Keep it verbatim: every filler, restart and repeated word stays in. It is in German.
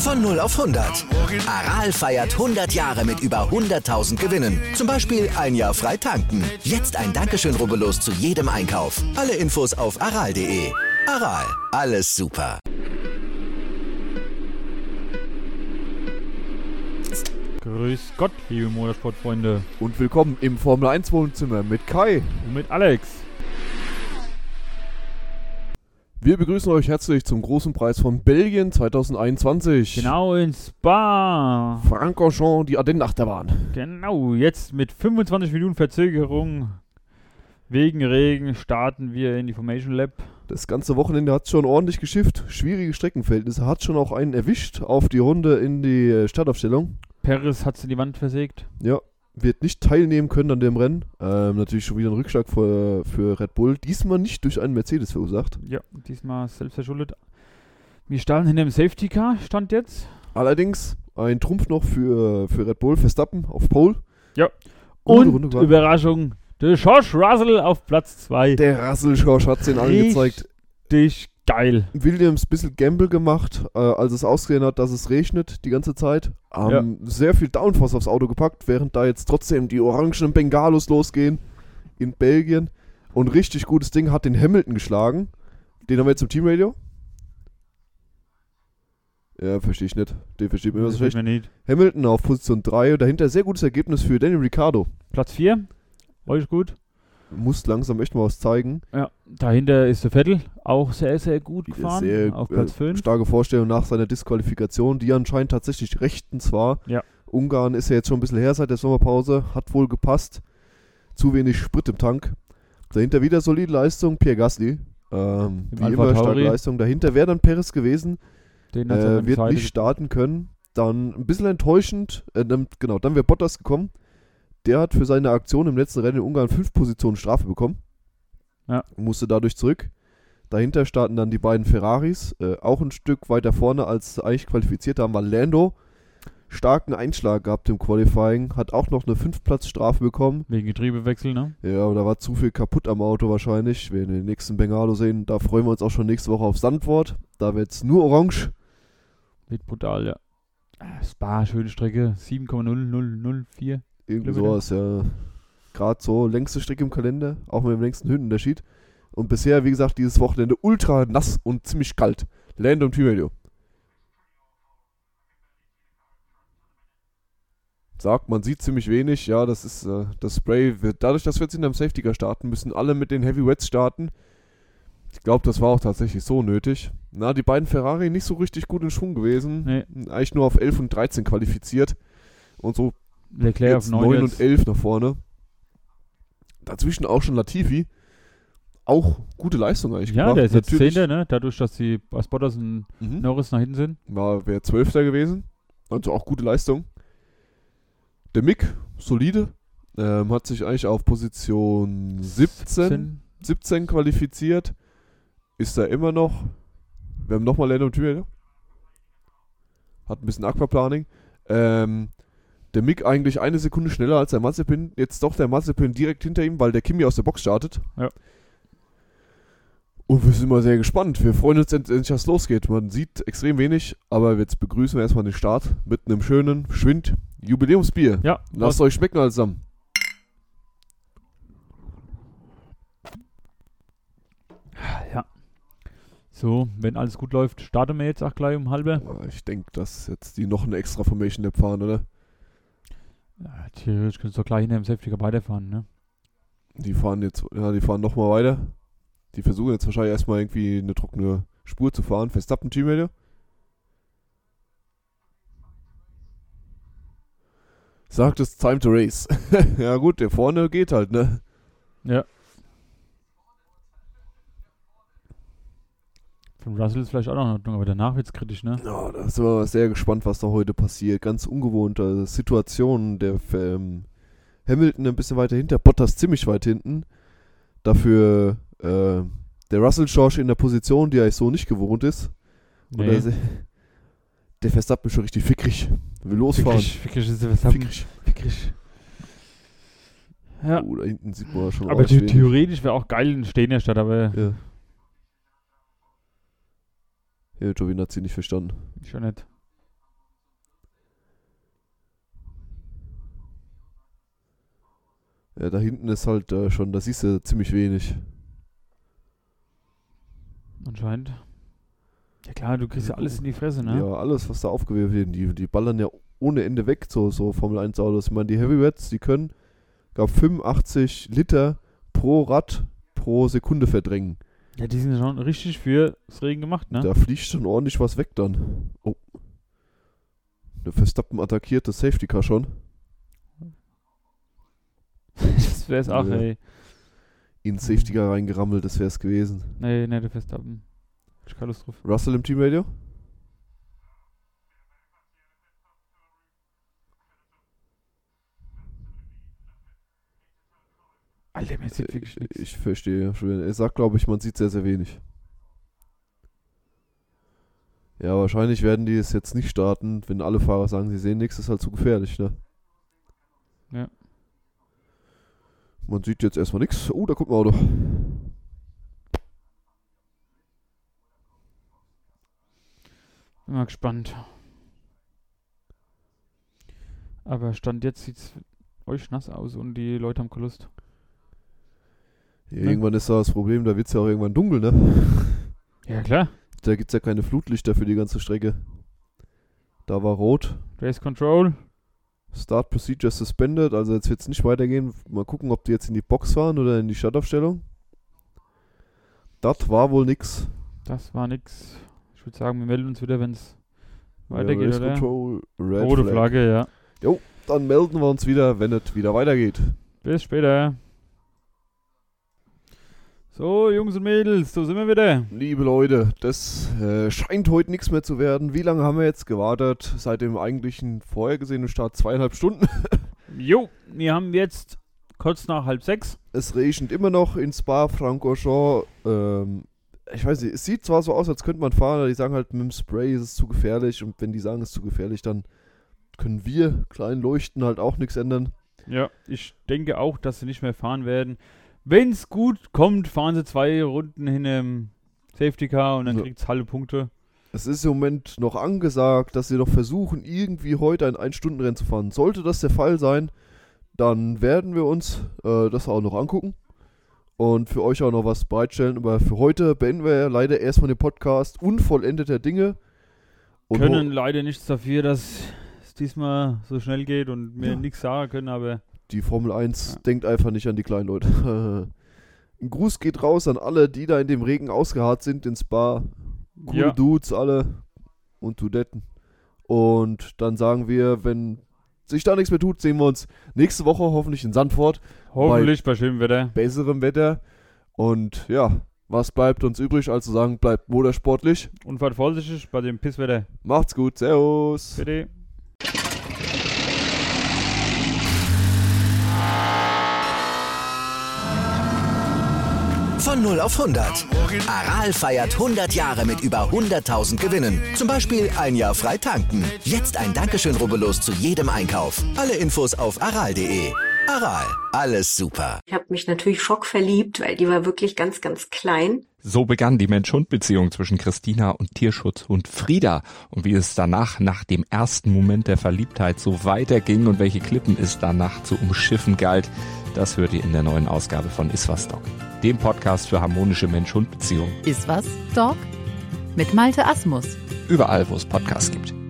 Von null auf hundert. Aral feiert hundert Jahre mit über hunderttausend Gewinnen. Zum Beispiel ein Jahr frei tanken. Jetzt ein Dankeschön, rubbellos zu jedem Einkauf. Alle Infos auf aral punkt de. Aral, alles super. Grüß Gott, liebe Motorsportfreunde. Und willkommen im Formel eins Wohnzimmer mit Kai. Und mit Alex. Wir begrüßen euch herzlich zum großen Preis von Belgien zwanzig einundzwanzig. Genau, in Spa. Francorchamps, die Ardennen-Achterbahn. Genau, jetzt mit fünfundzwanzig Minuten Verzögerung wegen Regen starten wir in die Formation Lab. Das ganze Wochenende hat es schon ordentlich geschifft. Schwierige Streckenverhältnisse. Hat schon auch einen erwischt auf die Runde in die Startaufstellung. Perez hat es in die Wand versägt. Ja, wird nicht teilnehmen können an dem Rennen. Ähm, natürlich schon wieder ein Rückschlag für, für Red Bull. Diesmal nicht durch einen Mercedes verursacht. Ja, diesmal selbstverschuldet. Wir starten hinter dem Safety Car, stand jetzt. Allerdings ein Trumpf noch für, für Red Bull, Verstappen auf Pole. Ja. Gute Und Runde Überraschung, der George Russell auf Platz zwei. Der Russell-George hat es den allen gezeigt. Richtig geil. Williams ein bisschen Gamble gemacht, äh, als es ausgesehen hat, dass es regnet die ganze Zeit. Haben ja. sehr viel Downforce aufs Auto gepackt, während da jetzt trotzdem die orangenen Bengalos losgehen in Belgien. Und richtig gutes Ding, hat den Hamilton geschlagen. Den haben wir jetzt im Teamradio. Ja, verstehe ich nicht. Den versteht man immer so schlecht. Nicht. Hamilton auf Position drei. Dahinter sehr gutes Ergebnis für Daniel Ricciardo. Platz vier. Euch gut. Muss langsam echt mal was zeigen. Ja, dahinter ist der Vettel, auch sehr, sehr gut gefahren, sehr, auf Platz äh, fünf. Starke Vorstellung nach seiner Disqualifikation, die anscheinend tatsächlich rechtens war. Ja. Ungarn ist ja jetzt schon ein bisschen her seit der Sommerpause, hat wohl gepasst. Zu wenig Sprit im Tank. Dahinter wieder solide Leistung, Pierre Gasly. Ähm, wie Alpha immer Tauri. starke Leistung. Dahinter wäre dann Perez gewesen, Den äh, wird nicht starten können. Dann ein bisschen enttäuschend, äh, dann, genau, dann wäre Bottas gekommen. Der hat für seine Aktion im letzten Rennen in Ungarn fünf Positionen Strafe bekommen. Ja. Musste dadurch zurück. Dahinter starten dann die beiden Ferraris. Äh, auch ein Stück weiter vorne, als eigentlich qualifiziert haben, war Lando. Starken Einschlag gehabt im Qualifying. Hat auch noch eine fünf Platz Strafe bekommen. Wegen Getriebewechsel, ne? Ja, aber da war zu viel kaputt am Auto wahrscheinlich. Wir den nächsten Bengalo sehen. Da freuen wir uns auch schon nächste Woche auf Sandwort. Da wird es nur orange. Wird brutal, ja. Spa, schöne Strecke. sieben Komma null null null vier. Irgendwie sowas, ja. Gerade so, längste Strecke im Kalender, auch mit dem längsten Höhenunterschied. Und bisher, wie gesagt, dieses Wochenende ultra nass und ziemlich kalt. Lando und Teamradio. Sagt, man sieht ziemlich wenig, ja, das ist, äh, das Spray wird, dadurch, dass wir jetzt in einem Safety Car starten, müssen alle mit den Heavy Wets starten. Ich glaube, das war auch tatsächlich so nötig. Na, die beiden Ferrari nicht so richtig gut in Schwung gewesen. Nee. Eigentlich nur auf elf und dreizehn qualifiziert. Und so Leclerc auf neun und elf nach vorne. Dazwischen auch schon Latifi. Auch gute Leistung eigentlich ja, gemacht. der ist jetzt Natürlich, Zehnter, ne? Dadurch, dass die Bottas und mhm. Norris nach hinten sind. War wäre Zwölfter gewesen. Also auch gute Leistung. Der Mick, solide. Ähm, hat sich eigentlich auf Position siebzehn, siebzehn qualifiziert. Ist da immer noch. Wir haben nochmal Lando und Tür. Hat ein bisschen Aquaplaning. Ähm, Der Mick eigentlich eine Sekunde schneller als der Mazepin. Jetzt doch der Mazepin direkt hinter ihm, weil der Kimi aus der Box startet. Ja. Und wir sind mal sehr gespannt. Wir freuen uns endlich, dass es losgeht. Man sieht extrem wenig, aber jetzt begrüßen wir erstmal den Start mit einem schönen Schwind Jubiläumsbier. Ja. Lasst euch schmecken alle zusammen. Ja. So, wenn alles gut läuft, starten wir jetzt auch gleich um halbe. Ich denke, dass jetzt die noch eine extra Formation Lab fahren, oder? Ja, theoretisch könntest du doch gleich hinter dem Safety Car weiterfahren, ne? Die fahren jetzt, ja, die fahren nochmal weiter. Die versuchen jetzt wahrscheinlich erstmal irgendwie eine trockene Spur zu fahren. Verstappen Teamradio. Sagt es time to race. Ja gut, der vorne geht halt, ne? Ja. Von Russell ist vielleicht auch noch in Ordnung, aber danach wird es kritisch, ne? Ja, da sind wir sehr gespannt, was da heute passiert. Ganz ungewohnte Situation. Der ähm, Hamilton ein bisschen weiter hinter, Bottas ziemlich weit hinten. Dafür äh, der Russell-George in der Position, die er so nicht gewohnt ist. Nee. Der, der Verstappen ist schon richtig fickrig. Will losfahren. Fickrig, fickrig ist der Verstappen. Fickrig. Fickrig. Ja. Oh, da hinten sieht man schon. Aber the- theoretisch wäre auch geil ein stehender Stadt, aber Ja. Ja, Jovin hat sie nicht verstanden. schon nicht. Ja, da hinten ist halt äh, schon, da siehst du ziemlich wenig. Anscheinend. Ja klar, du kriegst ja alles in die Fresse, ne? Ja, alles, was da aufgewehrt wird. Die, die ballern ja ohne Ende weg, so, so Formel eins Autos. Ich meine, die Heavyweights, die können, glaube fünfundachtzig Liter pro Rad pro Sekunde verdrängen. Ja, die sind schon richtig für das Regen gemacht, ne? Da fliegt schon ordentlich was weg dann. Oh. Der Verstappen attackiert das Safety Car schon. Das wär's auch, Ja. ey. In Safety Car reingerammelt, das wär's gewesen. Nee, nee, der Verstappen. Ich hab keine Lust drauf. Russell im Teamradio? Alter, mir sieht wirklich Ich, nichts. ich verstehe. Er sagt, glaube ich, man sieht sehr, sehr wenig. Ja, wahrscheinlich werden die es jetzt nicht starten, wenn alle Fahrer sagen, sie sehen nichts, ist halt zu gefährlich, ne? Ja. Man sieht jetzt erstmal nichts. Oh, da kommt ein Auto. Bin mal gespannt. Aber Stand jetzt sieht's euch nass aus und die Leute haben keine Lust. Ja, irgendwann ist da das Problem, da wird es ja auch irgendwann dunkel, ne? Ja, klar. Da gibt es ja keine Flutlichter für die ganze Strecke. Da war rot. Race Control. Start Procedure suspended, also jetzt wird es nicht weitergehen. Mal gucken, ob die jetzt in die Box fahren oder in die Startaufstellung. Das war wohl nix. Das war nix. Ich würde sagen, wir melden uns wieder, wenn es weitergeht, Race oder? Control, Red Rote Flag. Flagge, ja. Jo, dann melden wir uns wieder, wenn es wieder weitergeht. Bis später. So, Jungs und Mädels, so sind wir wieder. Liebe Leute, das äh, scheint heute nichts mehr zu werden. Wie lange haben wir jetzt gewartet? Seit dem eigentlichen vorher gesehenen Start zweieinhalb Stunden. Jo, wir haben jetzt kurz nach halb sechs. Es regnet immer noch in Spa-Francorchamps. Ähm, ich weiß nicht, es sieht zwar so aus, als könnte man fahren, aber die sagen halt, mit dem Spray ist es zu gefährlich. Und wenn die sagen, es ist zu gefährlich, dann können wir klein leuchten halt auch nichts ändern. Ja, ich denke auch, dass sie nicht mehr fahren werden. Wenn es gut kommt, fahren sie zwei Runden hin im Safety Car und dann Ja. kriegt es halbe Punkte. Es ist im Moment noch angesagt, dass sie noch versuchen, irgendwie heute ein Ein-Stunden-Rennen zu fahren. Sollte das der Fall sein, dann werden wir uns äh, das auch noch angucken und für euch auch noch was bereitstellen. Aber für heute beenden wir ja leider erstmal den Podcast unvollendeter Dinge. Und Können leider nichts dafür, dass es diesmal so schnell geht und wir Ja. nichts sagen können, aber die Formel eins Ja. denkt einfach nicht an die kleinen Leute. Ein Gruß geht raus an alle, die da in dem Regen ausgeharrt sind in Spa. Coole ja, Dudes alle und Dudetten. Und dann sagen wir, wenn sich da nichts mehr tut, sehen wir uns nächste Woche hoffentlich in Sandford. hoffentlich bei schönem Wetter. Besserem Wetter. Und ja, was bleibt uns übrig, als zu sagen, bleibt motorsportlich. Und fahrt vorsichtig bei dem Pisswetter. Macht's gut, servus. Bitte. Von null auf hundert. Aral feiert hundert Jahre mit über hunderttausend Gewinnen. Zum Beispiel ein Jahr frei tanken. Jetzt ein Dankeschön, rubbellos zu jedem Einkauf. Alle Infos auf aral punkt de. Aral, alles super. Ich habe mich natürlich schockverliebt, weil die war wirklich ganz, ganz klein. So begann die Mensch-Hund-Beziehung zwischen Christina und Tierschutzhund Frieda. Und wie es danach, nach dem ersten Moment der Verliebtheit, so weiterging und welche Klippen es danach zu umschiffen galt, das hört ihr in der neuen Ausgabe von Iswas Dog, dem Podcast für harmonische Mensch-Hund-Beziehungen. Iswas Dog? Mit Malte Asmus. Überall, wo es Podcasts gibt.